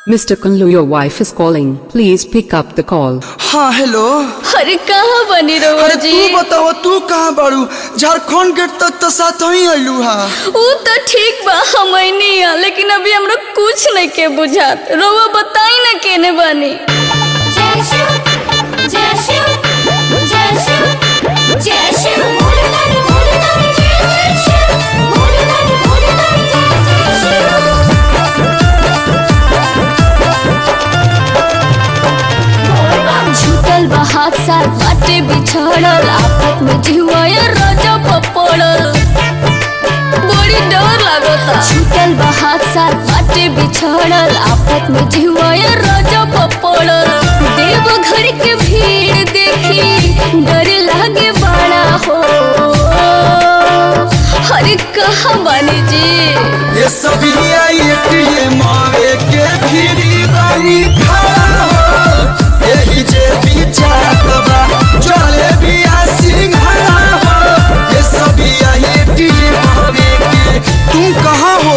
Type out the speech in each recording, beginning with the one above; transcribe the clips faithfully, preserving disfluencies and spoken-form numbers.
Mr. Kunlu, your wife is calling. Please pick up the call. हाँ hello. अरे कहाँ बनी रहो अरे जी? तू बताओ तू कहाँ बाड़ू? झारखंड गेट तक तो साथ ही आइलू हा। वो तो ठीक बा हम नहीं है, लेकिन अभी हमरा कुछ नहीं के बुझात। रोवा बताई ना केने बनी। जय शिव जय शिव जय शिव जय शिव भोले दानी भोले दानी जय जय शिव भोले दानी भोले दानी जय जय शिव। झूठल बहात सार बाटे बिछड़ल आफत में जीवाया राजा पपड़ल बड़ी डर लागता। झूठल बहात सार बाटे बिछड़ल आफत में जीवाया राजा पपड़ल देव घर के भीड़ देखी डर लागे बड़ा हो। अरे कहाँ बानी जी? ये सभी आई ये मावे के भीड़ी बानी खड़ा हो। यही जे बिचात बा चले बिया सिंघड़ा हो। ये सभी आई ये मावे के तुम कहाँ हो?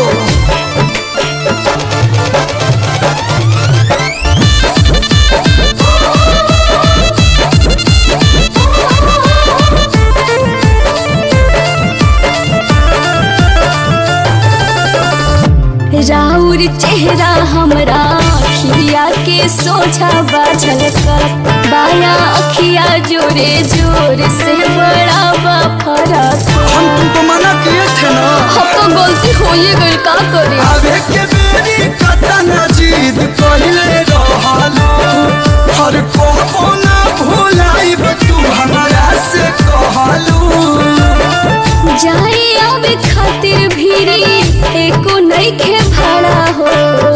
राउर चेहरा हमरा अखिया के सोझा बाझल कर बाया अखिया जोरे जोर से बड़ा बा फरक। हम तुमको मना किए थे ना। हम तो गलती हो ही गई का करे। आवे के बेरी कतना जीद पहिले रहलो हर को ना भुलाइब तू हमरा से कहलू। जाए आवे खातिर भीरी एको नहीं खे भाड़ा हो।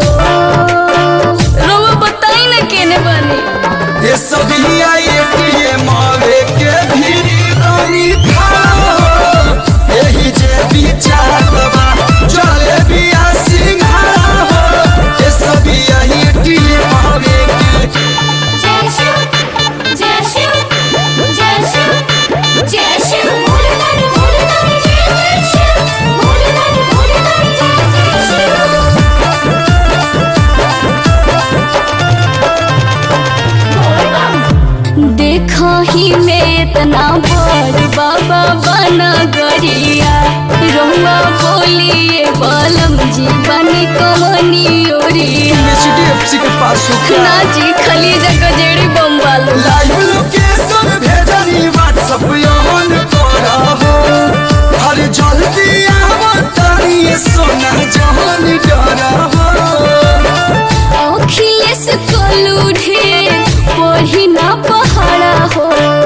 रोवा बताई ना केने बनी। ये सभी आई ये मावे के भीड़ी रानी खड़ा हो। यही जे बिचात बा चले बिया सिंघड़ा हो। ये सभी आई ये मावे के जय शिव जय शिव जय शिव जय शिव भोले दानी भोले दानी जय जय शिव भोले दानी भोले दानी जय जय शिव। देखा ही में इतना बड़ बाबा बना गरिया रहुआ बोलिए बलम जी बनी कहानी ओरिया। एचडीएफसी के पास हो क्या? ना जी खाली जगह जेड़ी बम वालो। लाइव लोकेशन भेजनी व्हाट्सएप ऑन करा हो। हर जल्दी आवा तारी सोना जहान डरा हो। अखिलेश कलू ढेर पढ़ी ना पहाड़ा हो।